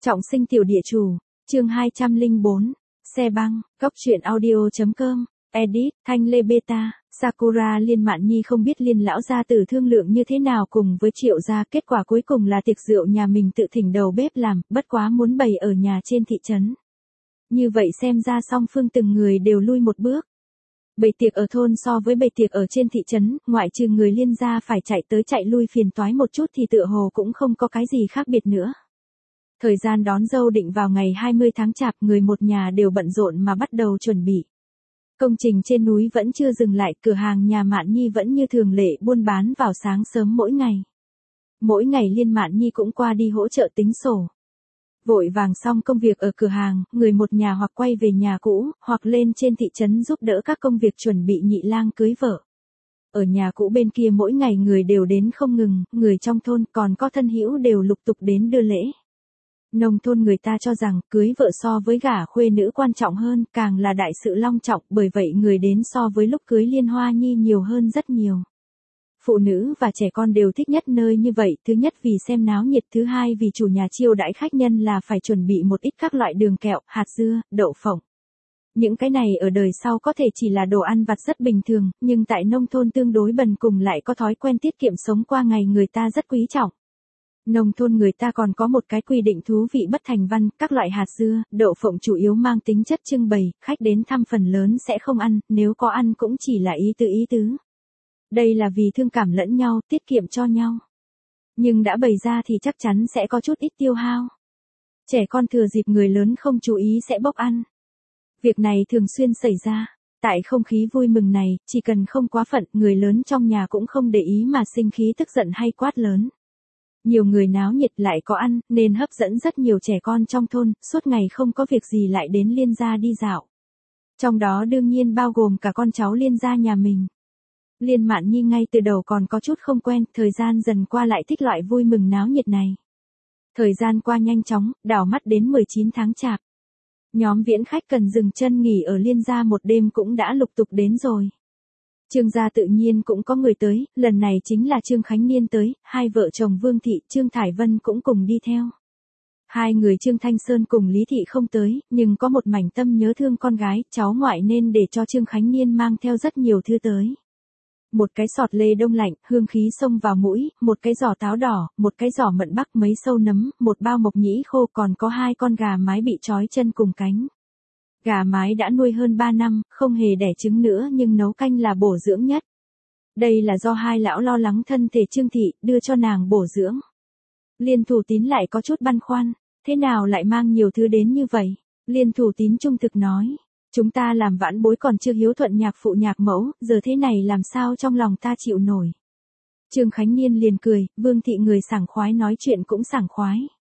Trọng sinh tiểu địa chủ, chương 204, xe băng, cóc truyện audio.com, edit, Thanh Lê Beta, Sakura Liên Mạn Nhi không biết Liên lão gia tử thương lượng như thế nào cùng với Triệu gia, kết quả cuối cùng là tiệc rượu nhà mình tự thỉnh đầu bếp làm, bất quá muốn bày ở nhà trên thị trấn. Như vậy xem ra song phương từng người đều lui một bước. Bày tiệc ở thôn so với bày tiệc ở trên thị trấn, ngoại trừ người Liên gia phải chạy tới chạy lui phiền toái một chút thì tựa hồ cũng không có cái gì khác biệt nữa. Thời gian đón dâu định vào ngày 20 tháng Chạp, người một nhà đều bận rộn mà bắt đầu chuẩn bị. Công trình trên núi vẫn chưa dừng lại, cửa hàng nhà Mạn Nhi vẫn như thường lệ buôn bán vào sáng sớm mỗi ngày. Mỗi ngày Liên Mạn Nhi cũng qua đi hỗ trợ tính sổ. Vội vàng xong công việc ở cửa hàng, người một nhà hoặc quay về nhà cũ, hoặc lên trên thị trấn giúp đỡ các công việc chuẩn bị nhị lang cưới vợ. Ở nhà cũ bên kia mỗi ngày người đều đến không ngừng, người trong thôn còn có thân hữu đều lục tục đến đưa lễ. Nông thôn người ta cho rằng cưới vợ so với gả khuê nữ quan trọng hơn, càng là đại sự long trọng, bởi vậy người đến so với lúc cưới Liên Hoa Nhi nhiều hơn rất nhiều. Phụ nữ và trẻ con đều thích nhất nơi như vậy, thứ nhất vì xem náo nhiệt, thứ hai vì chủ nhà chiêu đãi khách nhân là phải chuẩn bị một ít các loại đường kẹo, hạt dưa, đậu phộng. Những cái này ở đời sau có thể chỉ là đồ ăn vặt rất bình thường, nhưng tại nông thôn tương đối bần cùng lại có thói quen tiết kiệm sống qua ngày người ta rất quý trọng. Nông thôn người ta còn có một cái quy định thú vị bất thành văn, các loại hạt dưa, đậu phộng chủ yếu mang tính chất trưng bày, khách đến thăm phần lớn sẽ không ăn, nếu có ăn cũng chỉ là ý tứ. Đây là vì thương cảm lẫn nhau, tiết kiệm cho nhau. Nhưng đã bày ra thì chắc chắn sẽ có chút ít tiêu hao. Trẻ con thừa dịp người lớn không chú ý sẽ bốc ăn. Việc này thường xuyên xảy ra. Tại không khí vui mừng này, chỉ cần không quá phận, người lớn trong nhà cũng không để ý mà sinh khí tức giận hay quát lớn. Nhiều người náo nhiệt lại có ăn, nên hấp dẫn rất nhiều trẻ con trong thôn, suốt ngày không có việc gì lại đến Liên gia đi dạo. Trong đó đương nhiên bao gồm cả con cháu Liên gia nhà mình. Liên Mạn Nhi ngay từ đầu còn có chút không quen, thời gian dần qua lại thích loại vui mừng náo nhiệt này. Thời gian qua nhanh chóng, đảo mắt đến 19 tháng Chạp. Nhóm viễn khách cần dừng chân nghỉ ở Liên gia một đêm cũng đã lục tục đến rồi. Trương gia tự nhiên cũng có người tới, lần này chính là Trương Khánh Niên tới, hai vợ chồng Vương Thị, Trương Thải Vân cũng cùng đi theo. Hai người Trương Thanh Sơn cùng Lý Thị không tới, nhưng có một mảnh tâm nhớ thương con gái, cháu ngoại nên để cho Trương Khánh Niên mang theo rất nhiều thứ tới. Một cái sọt lê đông lạnh, hương khí xông vào mũi, một cái giỏ táo đỏ, một cái giỏ mận bắc, mấy sâu nấm, một bao mộc nhĩ khô, còn có hai con gà mái bị trói chân cùng cánh. Gà mái đã nuôi hơn 3 năm, không hề đẻ trứng nữa nhưng nấu canh là bổ dưỡng nhất. Đây là do hai lão lo lắng thân thể Trương Thị, đưa cho nàng bổ dưỡng. Liên Thủ Tín lại có chút băn khoăn, thế nào lại mang nhiều thứ đến như vậy? Liên Thủ Tín trung thực nói, chúng ta làm vãn bối còn chưa hiếu thuận nhạc phụ nhạc mẫu, giờ thế này làm sao trong lòng ta chịu nổi. Trương Khánh Niên liền cười, Vương Thị người sảng khoái nói chuyện cũng sảng khoái.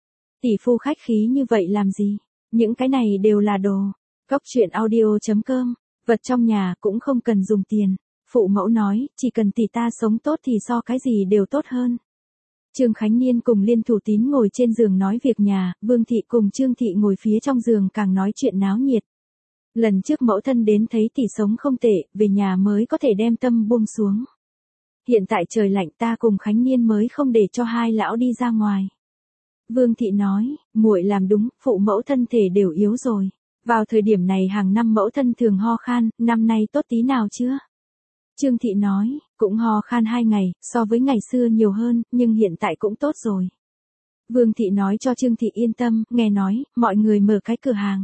Tỷ phu khách khí như vậy làm gì? Những cái này đều là đồ. Cóc truyện audio.com, vật trong nhà cũng không cần dùng tiền. Phụ mẫu nói, chỉ cần tỷ ta sống tốt thì so cái gì đều tốt hơn. Trương Khánh Niên cùng Liên Thủ Tín ngồi trên giường nói việc nhà, Vương Thị cùng Trương Thị ngồi phía trong giường càng nói chuyện náo nhiệt. Lần trước mẫu thân đến thấy tỷ sống không tệ, về nhà mới có thể đem tâm buông xuống. Hiện tại trời lạnh ta cùng Khánh Niên mới không để cho hai lão đi ra ngoài. Vương Thị nói, muội làm đúng, phụ mẫu thân thể đều yếu rồi. Vào thời điểm này hàng năm mẫu thân thường ho khan, năm nay tốt tí nào chưa? Trương Thị nói, cũng ho khan 2 ngày, so với ngày xưa nhiều hơn, nhưng hiện tại cũng tốt rồi. Vương Thị nói cho Trương Thị yên tâm, nghe nói, mọi người mở cái cửa hàng.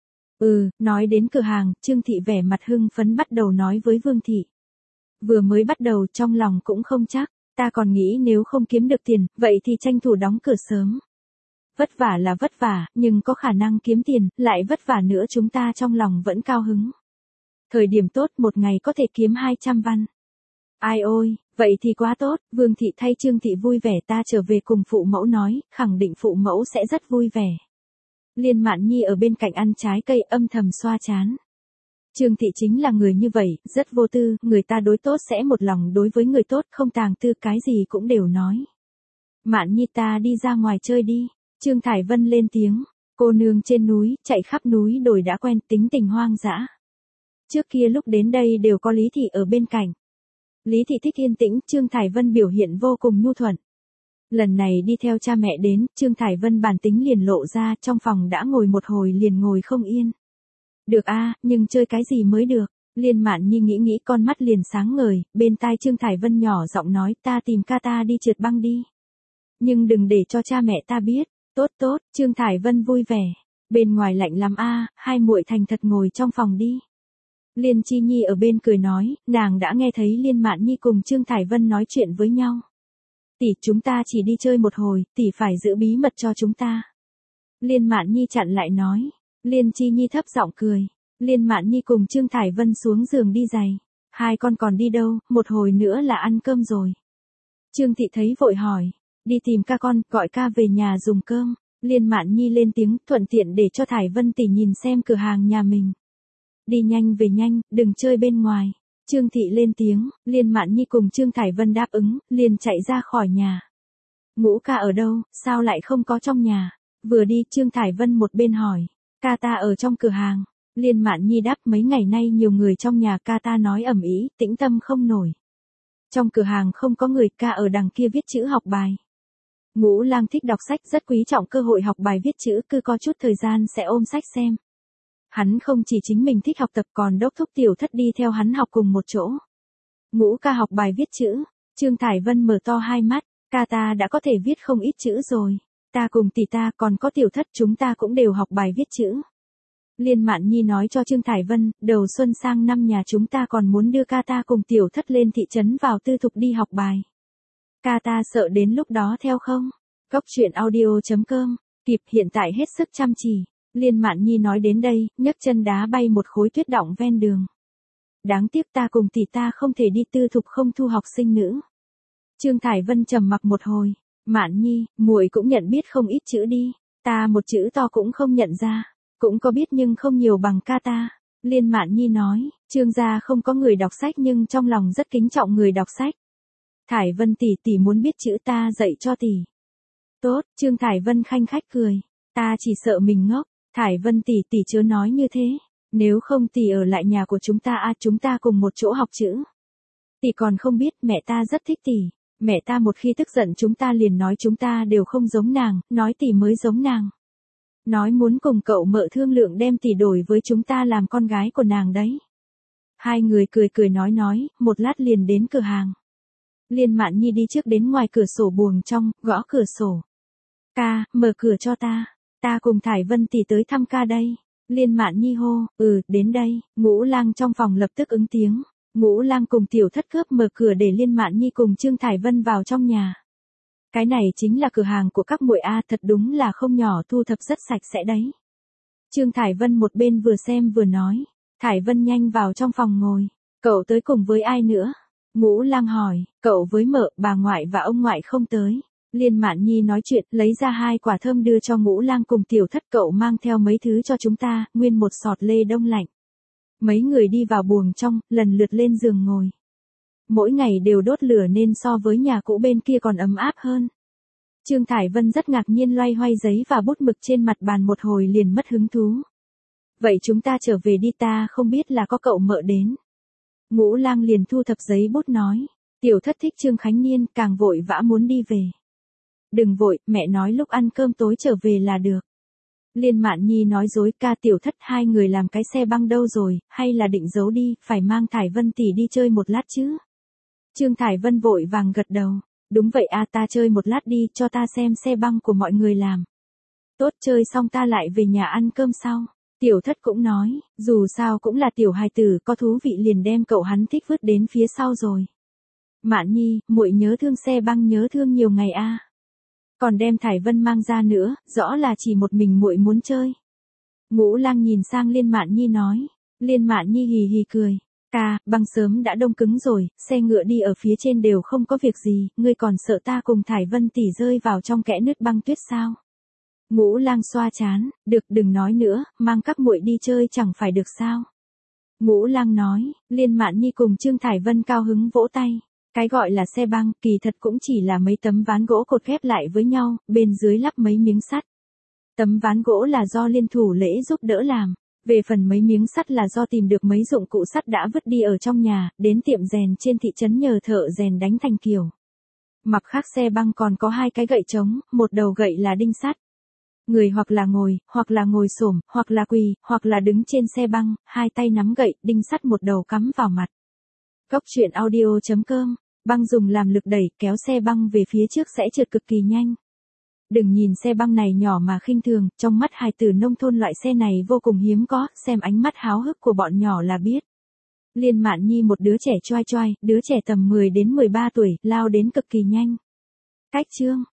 Nói đến cửa hàng, Trương Thị vẻ mặt hưng phấn bắt đầu nói với Vương Thị. Vừa mới bắt đầu trong lòng cũng không chắc, ta còn nghĩ nếu không kiếm được tiền, vậy thì tranh thủ đóng cửa sớm. Vất vả là vất vả, nhưng có khả năng kiếm tiền, lại vất vả nữa chúng ta trong lòng vẫn cao hứng. Thời điểm tốt một ngày có thể kiếm 200 văn. Ai ôi, vậy thì quá tốt, Vương Thị thay Trương Thị vui vẻ ta trở về cùng phụ mẫu nói, khẳng định phụ mẫu sẽ rất vui vẻ. Liên Mạn Nhi ở bên cạnh ăn trái cây âm thầm xoa chán. Trương Thị chính là người như vậy, rất vô tư, người ta đối tốt sẽ một lòng đối với người tốt, không tàng tư cái gì cũng đều nói. Mạn Nhi ta đi ra ngoài chơi đi. Trương Thải Vân lên tiếng, cô nương trên núi, chạy khắp núi đồi đã quen, tính tình hoang dã. Trước kia lúc đến đây đều có Lý Thị ở bên cạnh. Lý Thị thích yên tĩnh, Trương Thải Vân biểu hiện vô cùng nhu thuận. Lần này đi theo cha mẹ đến, Trương Thải Vân bản tính liền lộ ra, trong phòng đã ngồi một hồi liền ngồi không yên. Được a, nhưng chơi cái gì mới được? Liên Mạn Nhi nghĩ con mắt liền sáng ngời, bên tai Trương Thải Vân nhỏ giọng nói ta tìm ca ta đi trượt băng đi. Nhưng đừng để cho cha mẹ ta biết. Tốt tốt, Trương Thải Vân vui vẻ. Bên ngoài lạnh lắm a, hai muội thành thật ngồi trong phòng đi. Liên Chi Nhi ở bên cười nói, nàng đã nghe thấy Liên Mạn Nhi cùng Trương Thải Vân nói chuyện với nhau. Tỷ, chúng ta chỉ đi chơi một hồi, tỷ phải giữ bí mật cho chúng ta. Liên Mạn Nhi chặn lại nói. Liên Chi Nhi thấp giọng cười. Liên Mạn Nhi cùng Trương Thải Vân xuống giường đi giày. Hai con còn đi đâu, một hồi nữa là ăn cơm rồi. Trương Thị thấy vội hỏi. Đi tìm ca con, gọi ca về nhà dùng cơm. Liên Mạn Nhi lên tiếng, thuận tiện để cho Thải Vân tỷ nhìn xem cửa hàng nhà mình. Đi nhanh về nhanh, đừng chơi bên ngoài. Trương Thị lên tiếng, Liên Mạn Nhi cùng Trương Thải Vân đáp ứng, liền chạy ra khỏi nhà. Ngũ ca ở đâu, sao lại không có trong nhà? Vừa đi, Trương Thải Vân một bên hỏi. Ca ta ở trong cửa hàng. Liên Mạn Nhi đáp, mấy ngày nay nhiều người trong nhà, ca ta nói ầm ĩ, tĩnh tâm không nổi. Trong cửa hàng không có người, ca ở đằng kia viết chữ học bài. Ngũ Lang thích đọc sách, rất quý trọng cơ hội học bài viết chữ, cứ có chút thời gian sẽ ôm sách xem. Hắn không chỉ chính mình thích học tập còn đốc thúc Tiểu Thất đi theo hắn học cùng một chỗ. Ngũ ca học bài viết chữ. Trương Thải Vân mở to hai mắt, ca ta đã có thể viết không ít chữ rồi. Ta cùng tỷ ta còn có Tiểu Thất, chúng ta cũng đều học bài viết chữ. Liên Mạn Nhi nói cho Trương Thải Vân, đầu xuân sang năm nhà chúng ta còn muốn đưa ca ta cùng Tiểu Thất lên thị trấn vào tư thục đi học bài. Ca ta sợ đến lúc đó theo không? Cốc truyện audio.com, kịp hiện tại hết sức chăm chỉ. Liên Mạn Nhi nói đến đây, nhấc chân đá bay một khối tuyết đọng ven đường. Đáng tiếc ta cùng tỷ ta không thể đi tư thục, không thu học sinh nữ. Trương Thải Vân trầm mặc một hồi. Mạn Nhi, muội cũng nhận biết không ít chữ đi. Ta một chữ to cũng không nhận ra. Cũng có biết nhưng không nhiều bằng ca ta. Liên Mạn Nhi nói, Trương gia không có người đọc sách nhưng trong lòng rất kính trọng người đọc sách. Thải Vân tỷ tỷ muốn biết chữ ta dạy cho tỷ. Tốt, Trương Thải Vân khanh khách cười. Ta chỉ sợ mình ngốc. Thải Vân tỷ tỷ chớ nói như thế. Nếu không tỷ ở lại nhà của chúng ta chúng ta cùng một chỗ học chữ. Tỷ còn không biết mẹ ta rất thích tỷ. Mẹ ta một khi tức giận chúng ta liền nói chúng ta đều không giống nàng, nói tỷ mới giống nàng. Nói muốn cùng cậu mợ thương lượng đem tỷ đổi với chúng ta làm con gái của nàng đấy. Hai người cười cười nói, một lát liền đến cửa hàng. Liên Mạn Nhi đi trước đến ngoài cửa sổ buồng trong, gõ cửa sổ. Ca, mở cửa cho ta. Ta cùng Thải Vân tỷ tới thăm ca đây. Liên Mạn Nhi hô, đến đây. Ngũ Lang trong phòng lập tức ứng tiếng. Ngũ Lang cùng Tiểu Thất cướp mở cửa để Liên Mạn Nhi cùng Trương Thải Vân vào trong nhà. Cái này chính là cửa hàng của các muội thật đúng là không nhỏ, thu thập rất sạch sẽ đấy. Trương Thải Vân một bên vừa xem vừa nói. Thải Vân nhanh vào trong phòng ngồi. Cậu tới cùng với ai nữa? Ngũ Lang hỏi, cậu với mợ, bà ngoại và ông ngoại không tới. Liên Mạn Nhi nói chuyện, lấy ra 2 quả thơm đưa cho Ngũ Lang cùng Tiểu Thất, cậu mang theo mấy thứ cho chúng ta, nguyên một sọt lê đông lạnh. Mấy người đi vào buồng trong, lần lượt lên giường ngồi. Mỗi ngày đều đốt lửa nên so với nhà cũ bên kia còn ấm áp hơn. Trương Thải Vân rất ngạc nhiên loay hoay giấy và bút mực trên mặt bàn một hồi liền mất hứng thú. Vậy chúng ta trở về đi, ta không biết là có cậu mợ đến. Ngũ Lang liền thu thập giấy bút nói. Tiểu Thất thích Trương Khánh Niên, càng vội vã muốn đi về. Đừng vội, mẹ nói lúc ăn cơm tối trở về là được. Liên Mạn Nhi nói dối, ca Tiểu Thất hai người làm cái xe băng đâu rồi, hay là định giấu đi, phải mang Thải Vân tỷ đi chơi một lát chứ. Trương Thải Vân vội vàng gật đầu. Đúng vậy ta chơi một lát đi, cho ta xem xe băng của mọi người làm. Tốt, chơi xong ta lại về nhà ăn cơm sau. Tiểu Thất cũng nói, dù sao cũng là tiểu hài tử, có thú vị liền đem cậu hắn thích vứt đến phía sau rồi. Mạn Nhi, muội nhớ thương xe băng, nhớ thương nhiều ngày Còn đem Thải Vân mang ra nữa, rõ là chỉ một mình muội muốn chơi. Ngũ Lang nhìn sang Liên Mạn Nhi nói. Liên Mạn Nhi hì hì cười. Ca, băng sớm đã đông cứng rồi, xe ngựa đi ở phía trên đều không có việc gì, ngươi còn sợ ta cùng Thải Vân tỷ rơi vào trong kẽ nứt băng tuyết sao? Ngũ Lang xoa chán, được, đừng nói nữa, mang các muội đi chơi chẳng phải được sao? Ngũ Lang nói. Liên Mạn Nhi cùng Trương Thải Vân cao hứng vỗ tay. Cái gọi là xe băng, kỳ thật cũng chỉ là mấy tấm ván gỗ cột ghép lại với nhau, bên dưới lắp mấy miếng sắt. Tấm ván gỗ là do liên thủ lễ giúp đỡ làm. Về phần mấy miếng sắt là do tìm được mấy dụng cụ sắt đã vứt đi ở trong nhà, đến tiệm rèn trên thị trấn nhờ thợ rèn đánh thành kiểu. Mặt khác xe băng còn có hai cái gậy trống, một đầu gậy là đinh sắt. Người hoặc là ngồi xổm, hoặc là quỳ, hoặc là đứng trên xe băng, hai tay nắm gậy, đinh sắt một đầu cắm vào mặt. Cốc truyện audio.com, băng dùng làm lực đẩy, kéo xe băng về phía trước sẽ trượt cực kỳ nhanh. Đừng nhìn xe băng này nhỏ mà khinh thường, trong mắt hài tử nông thôn loại xe này vô cùng hiếm có, xem ánh mắt háo hức của bọn nhỏ là biết. Liên Mạn Nhi một đứa trẻ choai choai, đứa trẻ tầm 10 đến 13 tuổi, lao đến cực kỳ nhanh. Cách chương